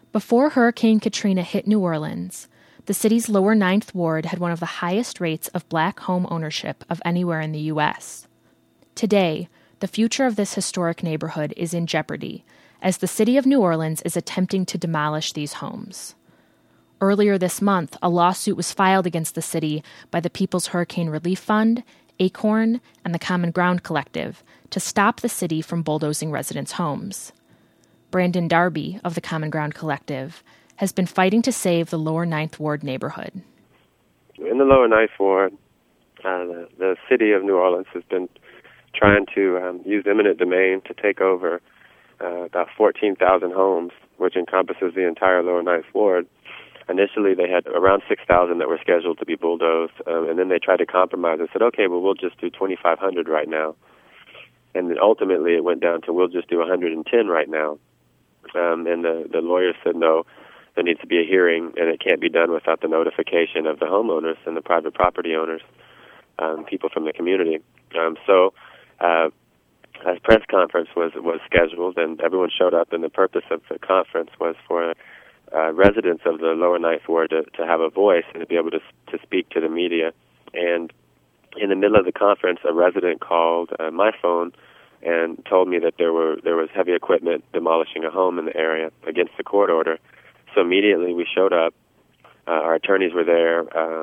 Before Hurricane Katrina hit New Orleans, the city's lower Ninth Ward had one of the highest rates of black home ownership of anywhere in the U.S. Today, the future of this historic neighborhood is in jeopardy, as the city of New Orleans is attempting to demolish these homes. Earlier this month, a lawsuit was filed against the city by the People's Hurricane Relief Fund, Acorn, and the Common Ground Collective to stop the city from bulldozing residents' homes. Brandon Darby of the Common Ground Collective has been fighting to save the Lower Ninth Ward neighborhood. In the Lower Ninth Ward, the city of New Orleans has been trying to use eminent domain to take over about 14,000 homes, which encompasses the entire Lower Ninth Ward. Initially, they had around 6,000 that were scheduled to be bulldozed, and then they tried to compromise and said, okay, well, we'll just do 2,500 right now. And then ultimately, it went down to, we'll just do 110 right now. And the lawyers said, no, there needs to be a hearing, and it can't be done without the notification of the homeowners and the private property owners, people from the community. So a press conference was scheduled, and everyone showed up, and the purpose of the conference was for residents of the Lower Ninth Ward to have a voice and to be able to speak to the media. And in the middle of the conference, a resident called my phone and told me that there was heavy equipment demolishing a home in the area against the court order. So immediately we showed up. Our attorneys were there.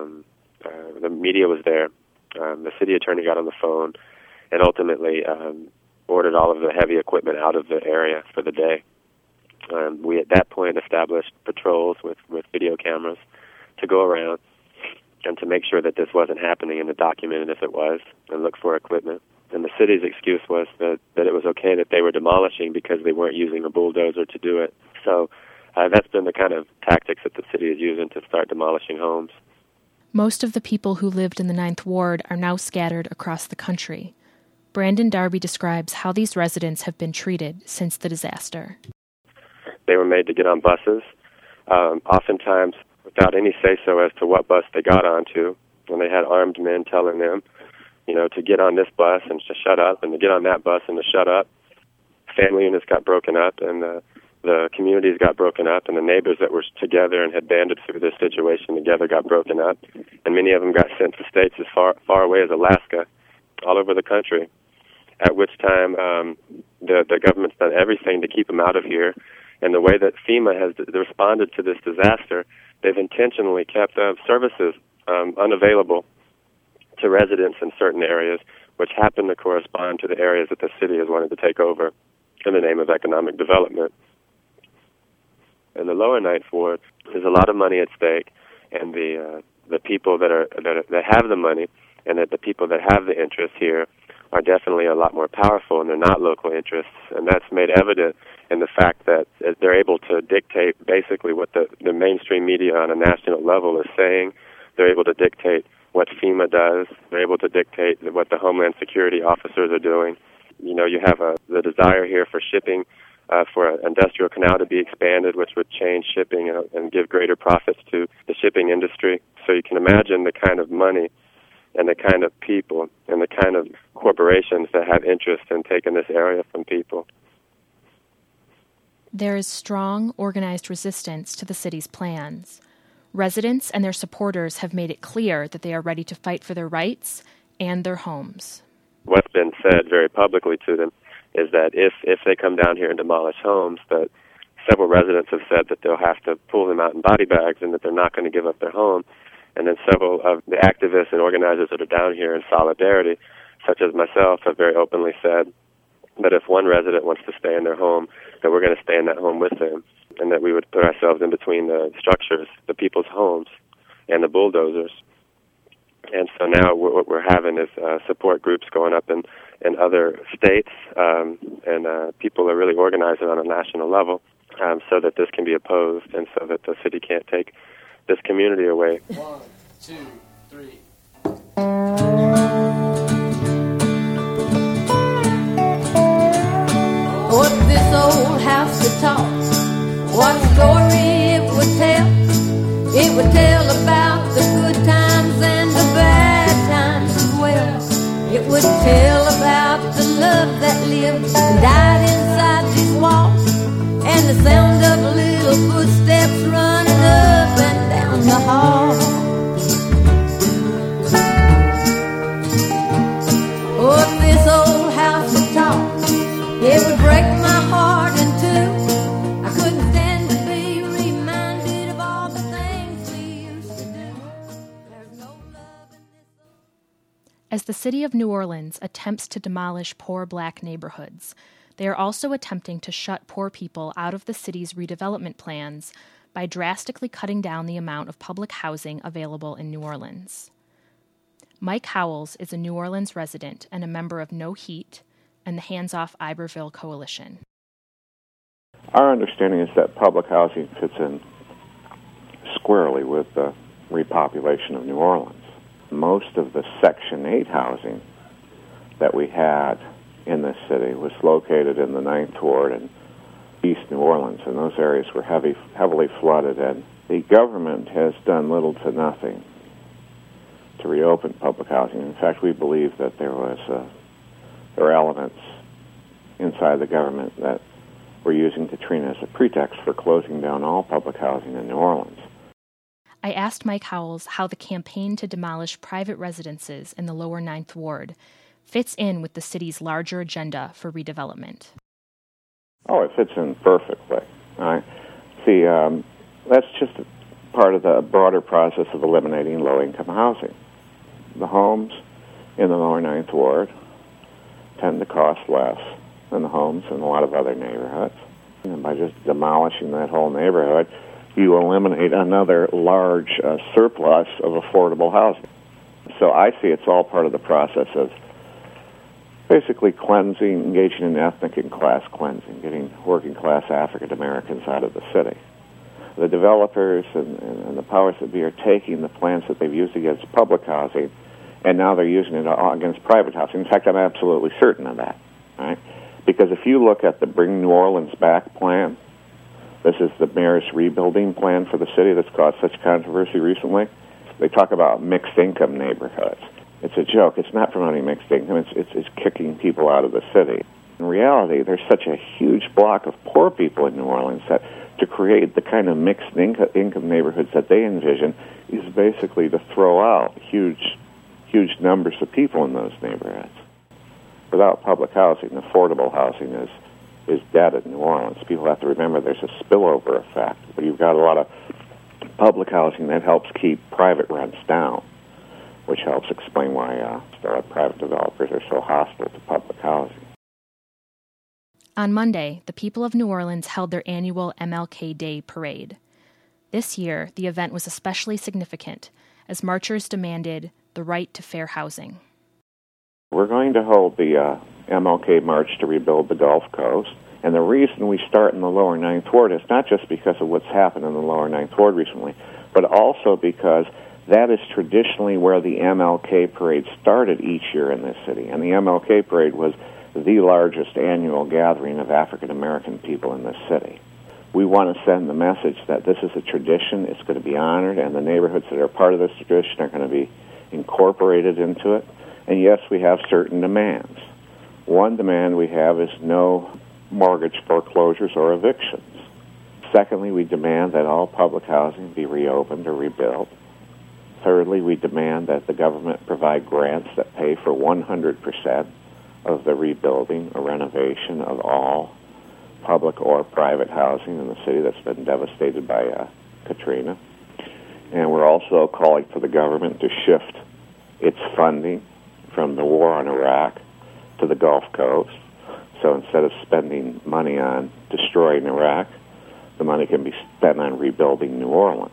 The media was there. The city attorney got on the phone and ultimately ordered all of the heavy equipment out of the area for the day. We at that point established patrols with video cameras to go around and to make sure that this wasn't happening and to document it if it was and look for equipment. And the city's excuse was that it was okay that they were demolishing because they weren't using a bulldozer to do it. So that's been the kind of tactics that the city is using to start demolishing homes. Most of the people who lived in the Ninth Ward are now scattered across the country. Brandon Darby describes how these residents have been treated since the disaster. They were made to get on buses, oftentimes without any say-so as to what bus they got onto, when they had armed men telling them, to get on this bus and to shut up, and to get on that bus and to shut up. Family units got broken up, and the communities got broken up, and the neighbors that were together and had banded through this situation together got broken up, and many of them got sent to states as far away as Alaska, all over the country, at which time the government's done everything to keep them out of here. And the way that FEMA has responded to this disaster, they've intentionally kept services unavailable to residents in certain areas, which happen to correspond to the areas that the city has wanted to take over in the name of economic development. In the Lower Ninth Ward, there's a lot of money at stake, and the people that have the money and that the people that have the interest here are definitely a lot more powerful, and they're not local interests. And that's made evident in the fact that they're able to dictate basically what the mainstream media on a national level is saying. They're able to dictate what FEMA does. They're able to dictate what the Homeland Security officers are doing. You have the desire here for shipping, for an industrial canal to be expanded, which would change shipping and give greater profits to the shipping industry. So you can imagine the kind of money and the kind of people and the kind of corporations that have interest in taking this area from people. There is strong, organized resistance to the city's plans. Residents and their supporters have made it clear that they are ready to fight for their rights and their homes. What's been said very publicly to them is that if they come down here and demolish homes, that several residents have said that they'll have to pull them out in body bags and that they're not going to give up their home. And then several of the activists and organizers that are down here in solidarity, such as myself, have very openly said that if one resident wants to stay in their home, that we're going to stay in that home with them, and that we would put ourselves in between the structures, the people's homes, and the bulldozers. And so now what we're having is support groups going up in other states, and people are really organizing on a national level so that this can be opposed and so that the city can't take this community away. 1, 2, 3. What this old house could talk, what story it would tell. It would tell about the good times and the bad times as well. It would tell about the love that lived and died inside these walls, and the sound of little footsteps As the city of New Orleans attempts to demolish poor black neighborhoods, they are also attempting to shut poor people out of the city's redevelopment plans by drastically cutting down the amount of public housing available in New Orleans. Mike Howells is a New Orleans resident and a member of No Heat and the Hands Off Iberville Coalition. Our understanding is that public housing fits in squarely with the repopulation of New Orleans. Most of the Section 8 housing that we had in this city was located in the 9th Ward and East New Orleans, and those areas were heavily flooded, and the government has done little to nothing to reopen public housing. In fact, we believe that there are elements inside the government that were using Katrina as a pretext for closing down all public housing in New Orleans. I asked Mike Howells how the campaign to demolish private residences in the lower 9th Ward fits in with the city's larger agenda for redevelopment. Oh, it fits in perfectly. See, that's just part of the broader process of eliminating low-income housing. The homes in the lower 9th Ward tend to cost less than the homes in a lot of other neighborhoods. And by just demolishing that whole neighborhood, you eliminate another large surplus of affordable housing. So I see it's all part of the process of basically cleansing, engaging in ethnic and class cleansing, getting working-class African Americans out of the city. The developers and the powers that be are taking the plans that they've used against public housing, and now they're using it against private housing. In fact, I'm absolutely certain of that, right? Because if you look at the Bring New Orleans Back plan, this is the mayor's rebuilding plan for the city that's caused such controversy recently. They talk about mixed-income neighborhoods. It's a joke. It's not promoting mixed income. It's kicking people out of the city. In reality, there's such a huge block of poor people in New Orleans that to create the kind of mixed income neighborhoods that they envision is basically to throw out huge numbers of people in those neighborhoods. Without public housing, affordable housing is dead in New Orleans. People have to remember there's a spillover effect, where you've got a lot of public housing that helps keep private rents down, which helps explain why private developers are so hostile to public housing. On Monday, the people of New Orleans held their annual MLK Day parade. This year, the event was especially significant, as marchers demanded the right to fair housing. We're going to hold the MLK March to rebuild the Gulf Coast, and the reason we start in the lower 9th Ward is not just because of what's happened in the lower 9th Ward recently, but also because that is traditionally where the MLK Parade started each year in this city. And the MLK Parade was the largest annual gathering of African American people in this city. We want to send the message that this is a tradition, it's going to be honored, and the neighborhoods that are part of this tradition are going to be incorporated into it. And yes, we have certain demands. One demand we have is no mortgage foreclosures or evictions. Secondly, we demand that all public housing be reopened or rebuilt. Thirdly, we demand that the government provide grants that pay for 100% of the rebuilding or renovation of all public or private housing in the city that's been devastated by Katrina. And we're also calling for the government to shift its funding from the war on Iraq to the Gulf Coast. So instead of spending money on destroying Iraq, the money can be spent on rebuilding New Orleans.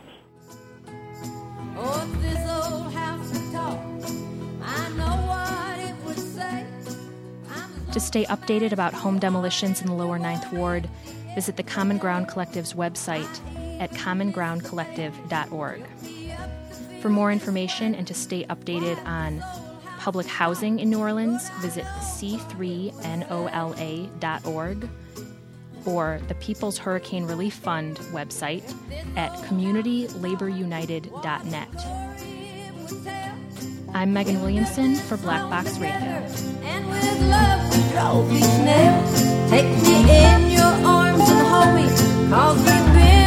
Oh, if this old house could talk, I know what it would say. To stay updated about home demolitions in the lower 9th Ward, visit the Common Ground Collective's website at commongroundcollective.org. For more information and to stay updated on public housing in New Orleans, visit c3nola.org or the People's Hurricane Relief Fund website at communitylaborunited.net. I'm Megan Williamson for Black Box Radio. And with love we drove each nail. Take me in your arms and hold me, 'cause we've been